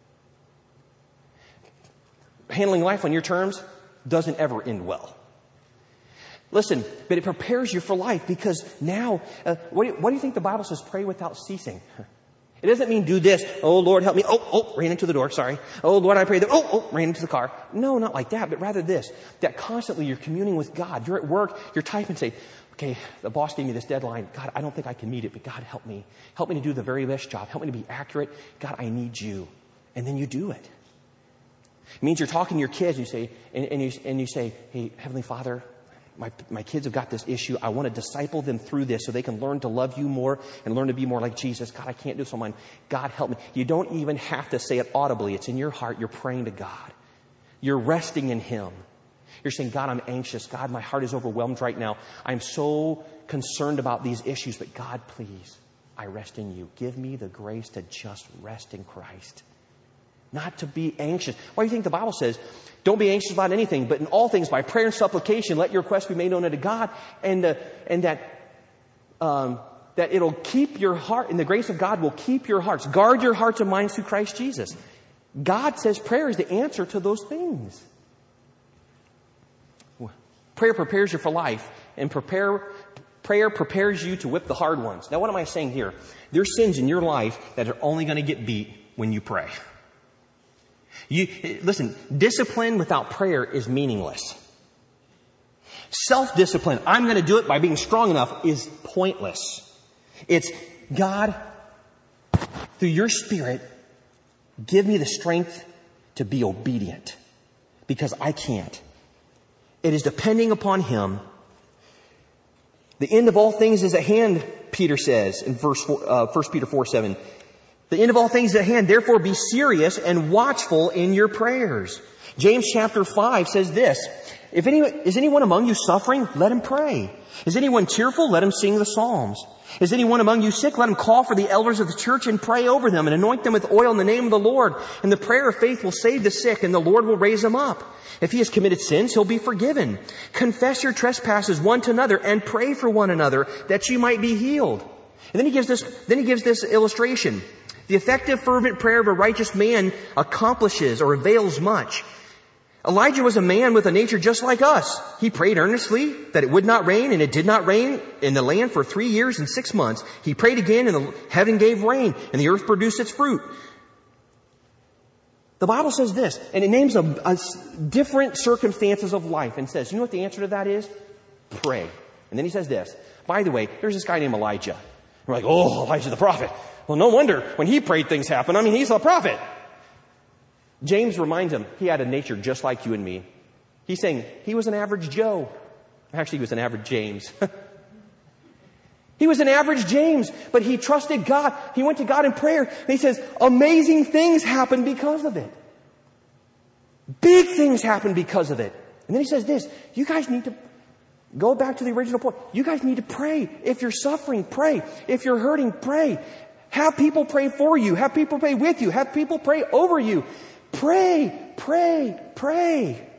Handling life on your terms doesn't ever end well. Listen, but it prepares you for life because now, what do you think the Bible says? Pray without ceasing. It doesn't mean do this. Oh, Lord, help me. Ran into the door. Sorry. Oh, Lord, I pray that. Ran into the car. No, not like that, but rather this, that constantly you're communing with God. You're at work, you're typing and say, okay, the boss gave me this deadline. God, I don't think I can meet it, but God, help me. Help me to do the very best job. Help me to be accurate. God, I need you. And then you do it. It means you're talking to your kids and you say, hey, Heavenly Father, my kids have got this issue. I want to disciple them through this so they can learn to love you more and learn to be more like Jesus. God, I can't do this on mine. God, help me. You don't even have to say it audibly. It's in your heart. You're praying to God. You're resting in Him. You're saying, God, I'm anxious. God, my heart is overwhelmed right now. I'm so concerned about these issues. But God, please, I rest in you. Give me the grace to just rest in Christ. Not to be anxious. Why do you think the Bible says, don't be anxious about anything, but in all things by prayer and supplication, let your requests be made known unto God, and that it'll keep your heart, and the grace of God will keep your hearts. Guard your hearts and minds through Christ Jesus. God says prayer is the answer to those things. Prayer prepares you for life, and prayer prepares you to whip the hard ones. Now, what am I saying here? There's sins in your life that are only going to get beat when you pray. Listen, discipline without prayer is meaningless. Self-discipline, I'm going to do it by being strong enough, is pointless. It's, God, through your Spirit, give me the strength to be obedient because I can't. It is depending upon Him. The end of all things is at hand, Peter says in 1 Peter 4:7. The end of all things is at hand. Therefore, be serious and watchful in your prayers. James chapter 5 says this. Is anyone among you suffering? Let him pray. Is anyone cheerful? Let him sing the Psalms. Is anyone among you sick? Let him call for the elders of the church and pray over them and anoint them with oil in the name of the Lord. And the prayer of faith will save the sick and the Lord will raise them up. If he has committed sins, he'll be forgiven. Confess your trespasses one to another and pray for one another that you might be healed. And then he gives this illustration. The effective, fervent prayer of a righteous man accomplishes or avails much. Elijah was a man with a nature just like us. He prayed earnestly that it would not rain, and it did not rain in the land for 3 years and 6 months. He prayed again, and the heaven gave rain, and the earth produced its fruit. The Bible says this, and it names a different circumstances of life and says, you know what the answer to that is? Pray. And then he says this, by the way, there's this guy named Elijah. We're like, oh, Elijah the prophet. Well, no wonder when he prayed things happen. I mean, he's a prophet. James reminds him he had a nature just like you and me. He's saying he was an average Joe. Actually, he was an average James. He was an average James, but he trusted God. He went to God in prayer. And he says, amazing things happened because of it. Big things happened because of it. And then he says this, you guys need to go back to the original point. You guys need to pray. If you're suffering, pray. If you're hurting, pray. Have people pray for you. Have people pray with you. Have people pray over you. Pray, pray, pray.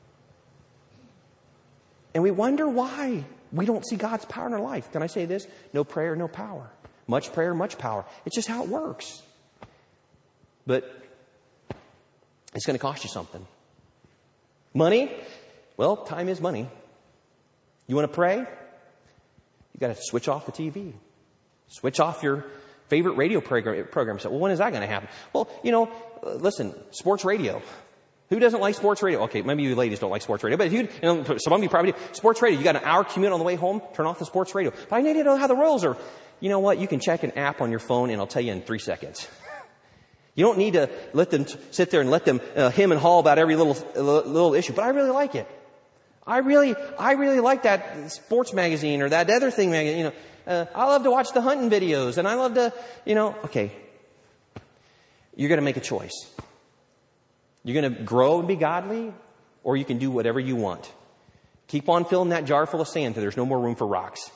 And we wonder why we don't see God's power in our life. Can I say this? No prayer, no power. Much prayer, much power. It's just how it works. But it's going to cost you something. Money? Well, time is money. You want to pray? You got to switch off the TV. Switch off your favorite radio program. So, well, when is that going to happen? Well, listen, sports radio. Who doesn't like sports radio? Okay, maybe you ladies don't like sports radio, but if some of you probably do. Sports radio, you got an hour commute on the way home, turn off the sports radio. But I need to know how the Royals are. You know what? You can check an app on your phone and it'll tell you in 3 seconds. You don't need to let them sit there and let them hem and haw about every little issue. But I really like it. I really like that sports magazine or that other thing magazine. I love to watch the hunting videos, and I love to, okay. You're going to make a choice. You're going to grow and be godly, or you can do whatever you want. Keep on filling that jar full of sand till there's no more room for rocks.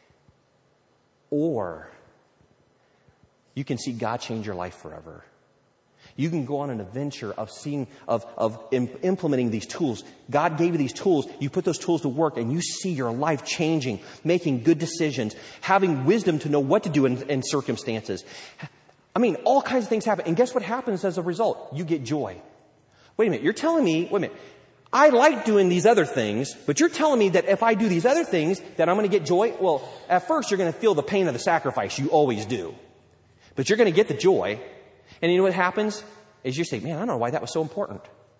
Or you can see God change your life forever. You can go on an adventure of implementing these tools. God gave you these tools. You put those tools to work and you see your life changing, making good decisions, having wisdom to know what to do in circumstances. I mean, all kinds of things happen. And guess what happens as a result? You get joy. Wait a minute. You're telling me, I like doing these other things, but you're telling me that if I do these other things, that I'm going to get joy? Well, at first you're going to feel the pain of the sacrifice. You always do. But you're going to get the joy. And you know what happens? Is you say, man, I don't know why that was so important.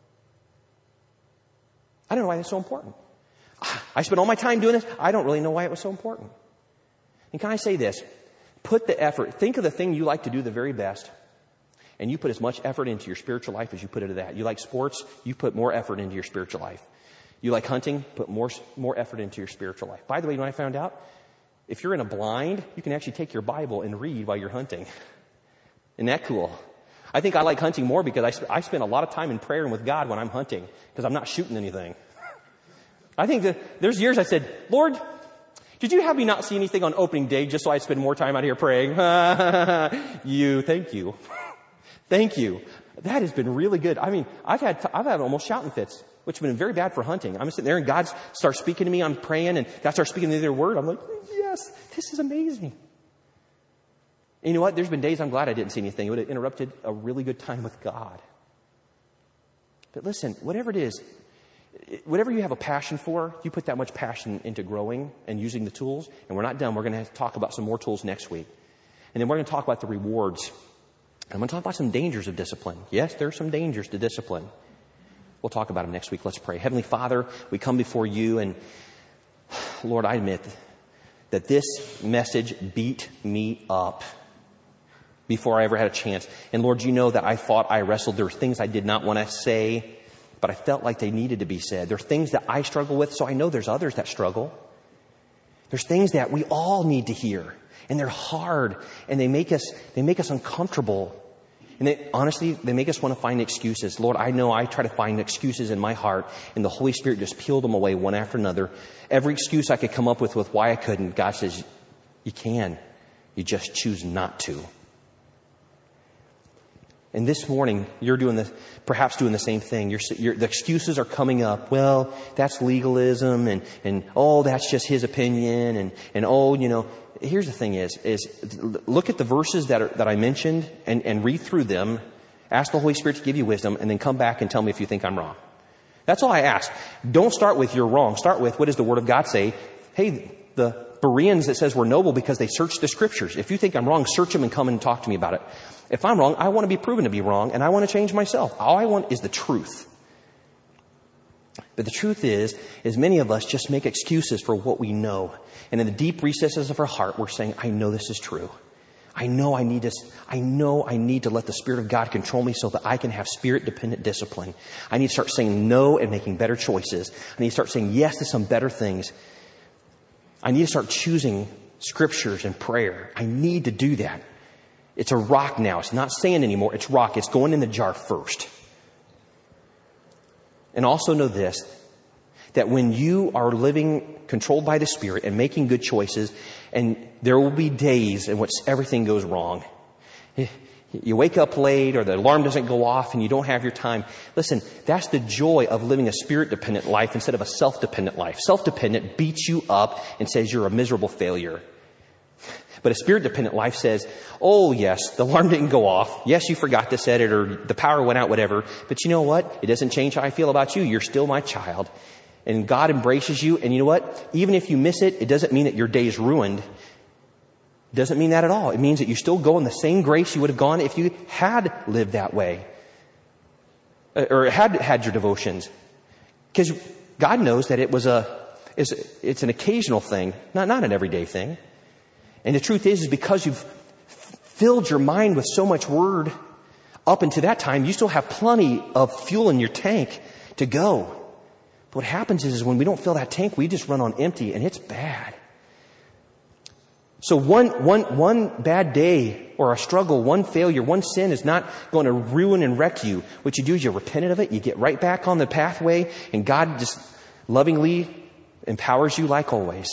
I don't know why that's so important. I spent all my time doing this. I don't really know why it was so important. And can I say this? Put the effort. Think of the thing you like to do the very best. And you put as much effort into your spiritual life as you put into that. You like sports, you put more effort into your spiritual life. You like hunting, put more effort into your spiritual life. By the way, you know what I found out? If you're in a blind, you can actually take your Bible and read while you're hunting. Isn't that cool? I think I like hunting more because I spend a lot of time in prayer and with God when I'm hunting because I'm not shooting anything. I think that there's years I said, Lord, did you have me not see anything on opening day just so I'd spend more time out here praying? Thank you. Thank you. That has been really good. I mean, I've had almost shouting fits, which have been very bad for hunting. I'm sitting there and God starts speaking to me. I'm praying and God starts speaking to me their word. I'm like, yes, this is amazing. And you know what? There's been days I'm glad I didn't see anything. It would have interrupted a really good time with God. But listen, whatever it is, whatever you have a passion for, you put that much passion into growing and using the tools. And we're not done. We're going to talk about some more tools next week. And then we're going to talk about the rewards. I'm going to talk about some dangers of discipline. Yes, there are some dangers to discipline. We'll talk about them next week. Let's pray. Heavenly Father, we come before you, and Lord, I admit that this message beat me up before I ever had a chance. And Lord, you know that I fought, I wrestled. There were things I did not want to say, but I felt like they needed to be said. There are things that I struggle with, so I know there's others that struggle. There's things that we all need to hear. And they're hard, and they make us uncomfortable. And honestly, they make us want to find excuses. Lord, I know I try to find excuses in my heart, and the Holy Spirit just peeled them away one after another. Every excuse I could come up with why I couldn't, God says, you can. You just choose not to. And this morning, you're perhaps doing the same thing. The excuses are coming up. Well, that's legalism, and oh, that's just his opinion, and oh, here's the thing is look at the verses that I mentioned and read through them. Ask the Holy Spirit to give you wisdom, and then come back and tell me if you think I'm wrong. That's all I ask. Don't start with you're wrong. Start with what does the Word of God say? Hey, the Bereans, it says we're noble because they search the Scriptures. If you think I'm wrong, search them and come and talk to me about it. If I'm wrong, I want to be proven to be wrong, and I want to change myself. All I want is the truth. But the truth is many of us just make excuses for what we know. And in the deep recesses of our heart, we're saying, I know this is true. I know I need to let the Spirit of God control me so that I can have Spirit-dependent discipline. I need to start saying no and making better choices. I need to start saying yes to some better things. I need to start choosing scriptures and prayer. I need to do that. It's a rock now. It's not sand anymore. It's rock. It's going in the jar first. And also know this, that when you are living controlled by the Spirit and making good choices, and there will be days in which everything goes wrong. You wake up late or the alarm doesn't go off and you don't have your time. Listen, that's the joy of living a Spirit-dependent life instead of a self-dependent life. Self-dependent beats you up and says you're a miserable failure. But a Spirit-dependent life says, oh, yes, the alarm didn't go off. Yes, you forgot to set it or the power went out, whatever. But you know what? It doesn't change how I feel about you. You're still my child. And God embraces you. And you know what? Even if you miss it, it doesn't mean that your day is ruined. It doesn't mean that at all. It means that you still go in the same grace you would have gone if you had lived that way. or had your devotions. Because God knows that it's an occasional thing, not an everyday thing. And the truth is because you've filled your mind with so much word up until that time, you still have plenty of fuel in your tank to go. But what happens is when we don't fill that tank, we just run on empty, and it's bad. So one bad day or a struggle, one failure, one sin is not going to ruin and wreck you. What you do is you repent of it, you get right back on the pathway, and God just lovingly empowers you like always.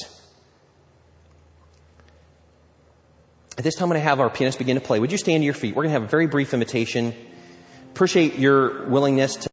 At this time, I'm going to have our pianist begin to play. Would you stand to your feet? We're going to have a very brief invitation. Appreciate your willingness to